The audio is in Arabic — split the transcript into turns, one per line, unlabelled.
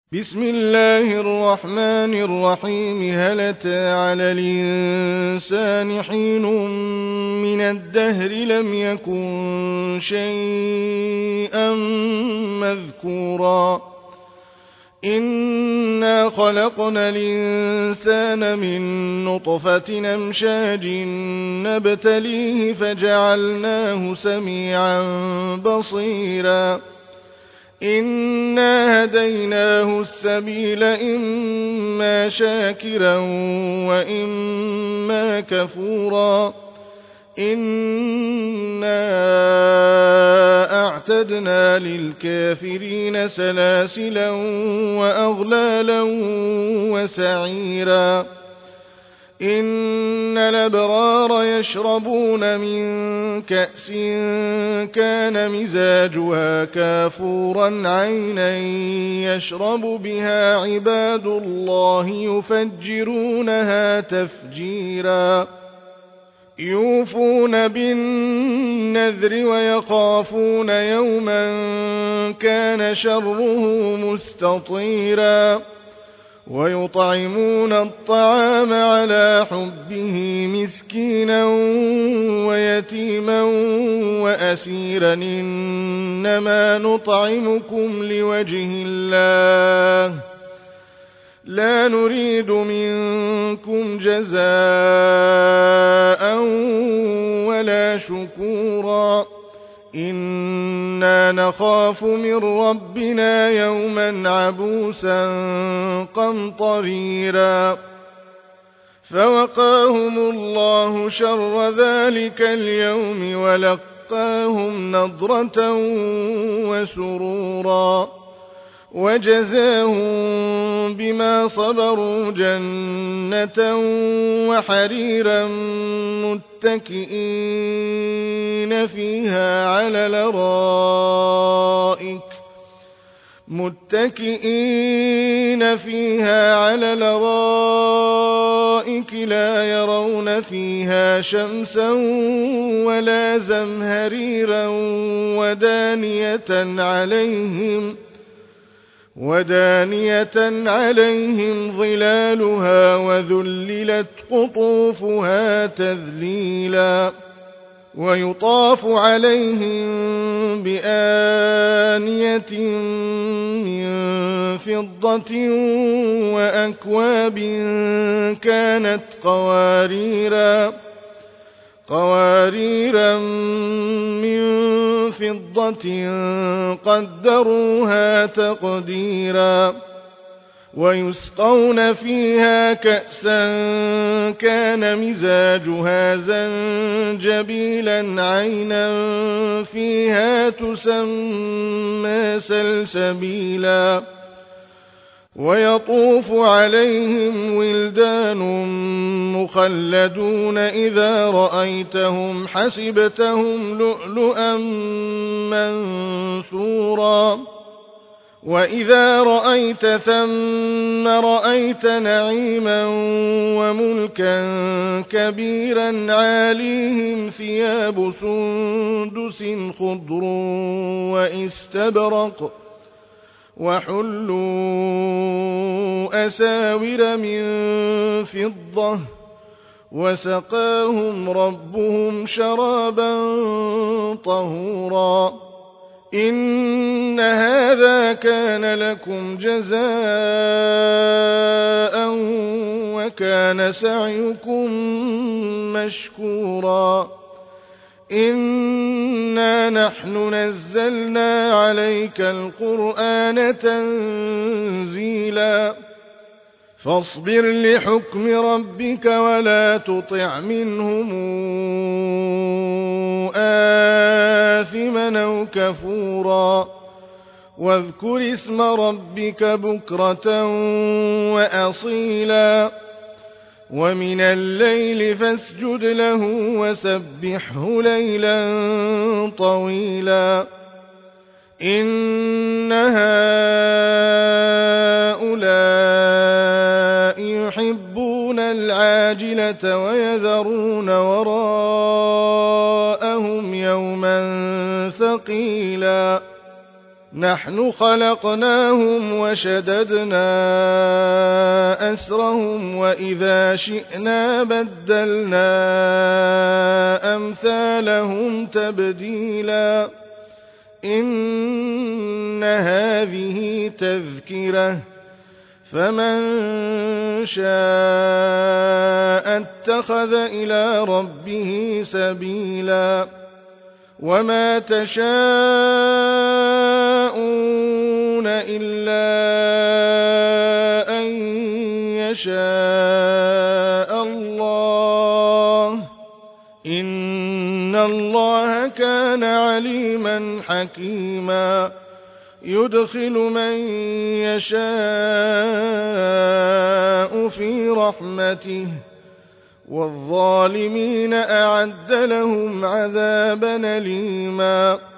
بسم الله الرحمن الرحيم. هل أتى على الإنسان حين من الدهر لم يكن شيئا مذكورا إنا خلقنا الإنسان من نطفة أمشاج نبتليه فجعلناه سميعا بصيرا إنا هديناه السبيل إما شاكرا وإما كفورا إنا أعتدنا للكافرين سلاسلا وأغلالا وسعيرا إن الأبرار يشربون من كأس كان مزاجها كافورا عينا يشرب بها عباد الله يفجرونها تفجيرا يوفون بالنذر ويخافون يوما كان شره مستطيرا ويطعمون الطعام على حبه مسكينا ويتيما وأسيرا إنما نطعمكم لوجه الله لا نريد منكم جزاء ولا شكورا إنا نخاف من ربنا يوما عبوسا قمطريرا فوقاهم الله شر ذلك اليوم ولقاهم نضرة وسرورا وجزاهم بما صبروا جنة وحريرا متكئين فيها على الأرائك لا يرون فيها شمسا ولا زمهريرا ودانية عليهم ظلالها وذللت قطوفها تذليلا ويطاف عليهم بآنية من فضة وأكواب كانت قواريرا من فضة قدروها تقديرا ويسقون فيها كأسا كان مزاجها زنجبيلا عينا فيها تسمى سلسبيلا ويطوف عليهم ولدان مخلدون إذا رأيتهم حسبتهم لؤلؤا منثورا وإذا رأيت ثم رأيت نعيما وملكا كبيرا عاليهم ثياب سندس خضر واستبرق وحلوا أساور من فضة وسقاهم ربهم شرابا طهورا إن هذا كان لكم جزاء وكان سعيكم مشكورا إنا نحن نزلنا عليك القرآن تنزيلا فاصبر لحكم ربك ولا تطع منهم آثما أو كفورا واذكر اسم ربك بكرة وأصيلا ومن الليل فاسجد له وسبحه ليلا طويلا إن هؤلاء يحبون العاجلة ويذرون وراءهم يوما ثقيلا نحن خلقناهم وشددنا أسرهم وإذا شئنا بدلنا أمثالهم تبديلا إن هذه تذكرة فمن شاء اتخذ إلى ربه سبيلا وما تشاءون إلا أن يشاء الله إن الله كان عليما حكيما يدخل من يشاء في رحمته والظالمين أعد لهم عذابا أليما